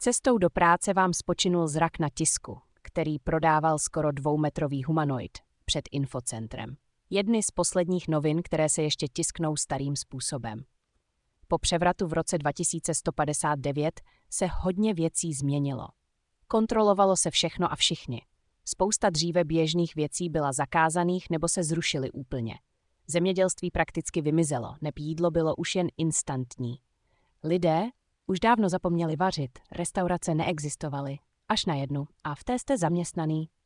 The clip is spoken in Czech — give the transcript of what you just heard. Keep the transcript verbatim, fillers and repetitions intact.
Cestou do práce vám spočinul zrak na tisku, který prodával skoro dvoumetrový humanoid před infocentrem. Jedny z posledních novin, které se ještě tisknou starým způsobem. Po převratu v roce dva tisíce sto padesát devět se hodně věcí změnilo. Kontrolovalo se všechno a všichni. Spousta dříve běžných věcí byla zakázaných nebo se zrušily úplně. Zemědělství prakticky vymizelo, neb jídlo bylo už jen instantní. Lidé už dávno zapomněli vařit, restaurace neexistovaly, až na jednu, a v té jste zaměstnaný.